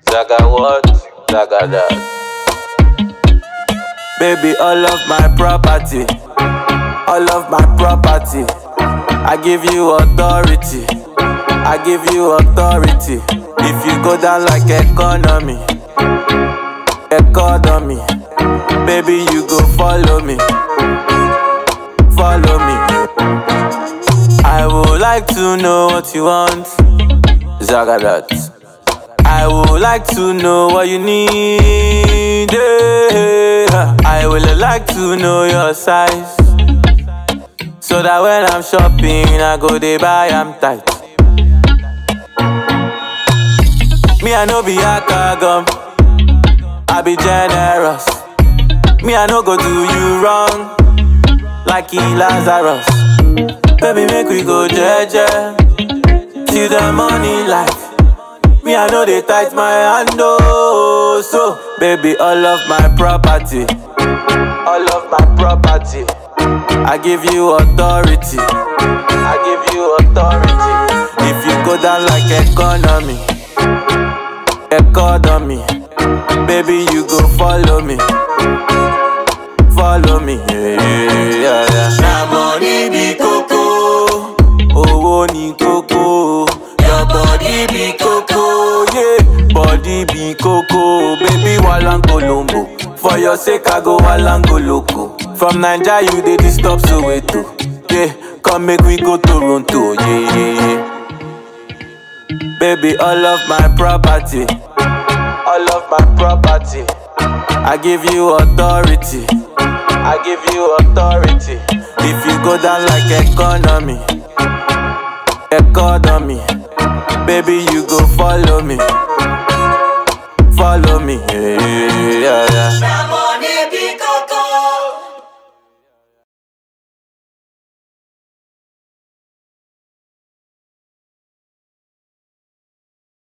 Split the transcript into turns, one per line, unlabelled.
Zaga what? Zaga that.
Baby, all of my property, all of my property. I give you authority, I give you authority. If you go down like economy, economy, baby, you go follow me, follow me. I would like to know what you want, Zaga that. I would like to know what you need, yeah. I would like to know your size, so that when I'm shopping, I go dey buy am tight. Me, I no be akagum, I be generous. Me, I no go do you wrong, like Lazarus. Baby, make we go jeje, till the morning light. Me, I know they tight my hand, oh. So, baby, all of my property, all of my property. I give you authority, I give you authority. If you go down like economy, economy, baby, you go follow me, follow me, yeah. Now money be coco, oh, ni coco. Your body be coco, yeah. Body be coco, baby, walang Colombo. For your sake, I go walang loco. From Nigeria, you dey disturb Soweto, yeah. Come make we go Toronto, yeah. Baby, all of my property, all of my property. I give you authority, I give you authority. If you go down like economy, economy, baby, you go follow me, follow me, yeah.